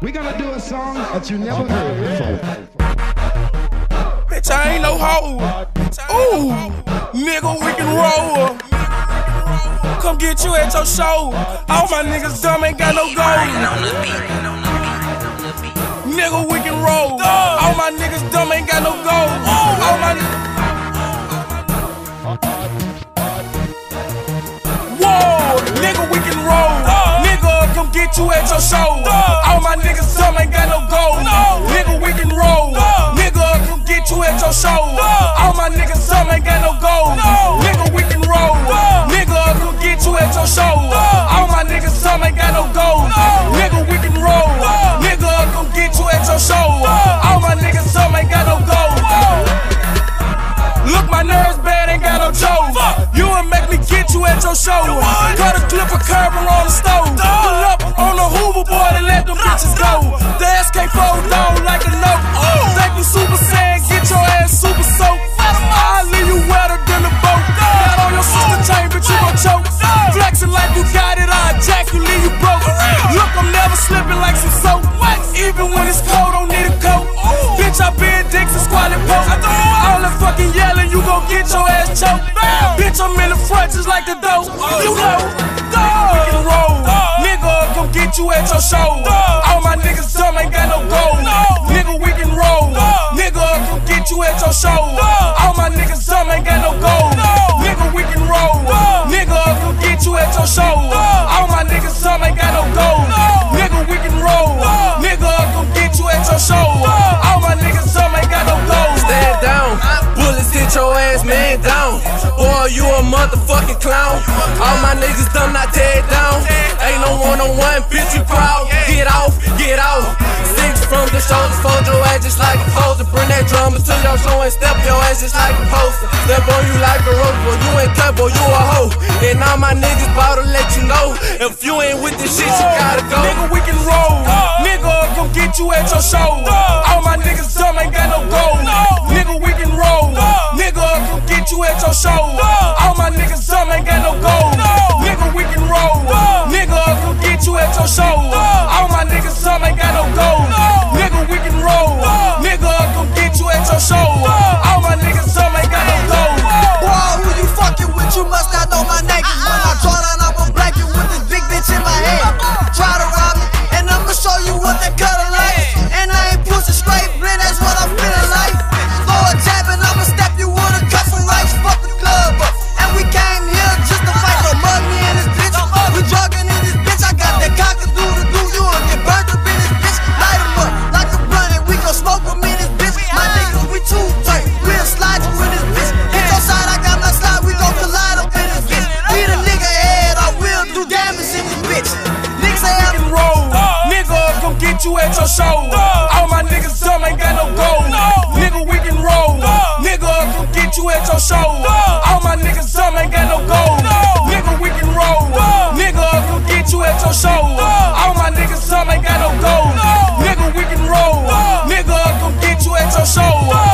We're gonna do a song that you never heard before. Bitch, I ain't no hoe. Ooh, nigga, we can roll. Come get you at your show. All my niggas dumb, ain't got no gold. Nigga, we can roll. All my niggas dumb, ain't got no gold. All my Whoa, nigga, we can roll. Nigga, come get you at your show. All my niggas dumb, ain't got no gold. Nigga, we can roll. Nigga, come get you at your show. All my niggas dumb, ain't got no gold. Nigga, we can roll. Nigga, come get you at your show. All my niggas dumb, ain't got no gold. Nigga, we can roll. Nigga, come get you at your show. All my niggas dumb, ain't got no gold. Look, my nerves bad, ain't got no joke. You would make me get you at your show. Cut a clip of curb on the stove. Pull up on the Hoover board and let them bitches go. The SK fold down like a note. Thank you, Super Saiyan, get your ass super soaked. I'll leave you wetter than a boat. Got on your sister chain, bitch, you gon' choke. Flexing like you got it, I'll jack you, leave you broke. Look, I'm never slipping like some soap. Even when it's cold, don't need a coat. Bitch, I been dicks and squatting poke. All that fucking yelling, you gon' get your ass choked. Bitch, I'm in the front just like the dope. You know, we can roll. Nigga, come get you at your show. All my niggas dumb, ain't got no gold. Nigga, we can roll. Nigga, come get you at your show. All my niggas dumb, ain't got no gold. Nigga, we can roll. Nigga, come get you at your show. All my niggas dumb, ain't got no gold. Nigga, we can roll. Nigga, come get you at your show. All my niggas dumb, ain't got no gold. Stand down, bullets hit your ass, man down. Boy, you a motherfucking clown. All my niggas dumb, not tear down. Ain't no one-on-one, bitch, you proud. Get off, get out. Six from the shoulders, fold your ass just like a poster. Bring that drummer to your show and step your ass just like a poster. Step on you like a rope, boy, you ain't cut, boy, you a hoe. And all my niggas bout to let you know, if you ain't with this shit, you gotta go. Nigga, we can roll. Nigga, come get you at your show. All my niggas dumb, ain't got no gold. Nigga, we can roll. Nigga, come get you at your show. All my niggas dumb, ain't got no gold. Nigga, we can roll. Nigga, come get you at your show. All my niggas dumb, ain't got no gold. Nigga, we can roll. Nigga, come get you at your show. All my niggas dumb, ain't got no gold. Boy, who you fucking with? You must not know my name. When I draw down, I'ma black you with this big bitch in my head. Try to rob me, and I'ma show you what that cutter like. And I ain't pussy straight, blend, that's what I'm feeling like. Throw a jab and I'ma step you with a couple rights. Fuck the club up, and we came here just to fight. Don't mug me in this bitch. We jogging in this bitch. I got that cock-a-doodle-doo. You'll get burnt up in this bitch. Light 'em up like a blunt, and we gon' smoke 'em in this bitch. My niggas, we too tight. We'll slide you in this bitch. Hit your side, I got my slide. We gon' collide up in this bitch. Beat a nigga head, I will do damage in this bitch. Niggas say I'm roll. Nigga, come get you at your show. All my niggas dumb, ain't got no gold. Nigga, we can roll. Nigga, come get you at your show. All my niggas dumb, ain't got no gold. Nigga, we can roll. Nigga, come get you at your show. All my niggas dumb, ain't got no gold. Nigga, we can roll. Nigga, come get you at your show.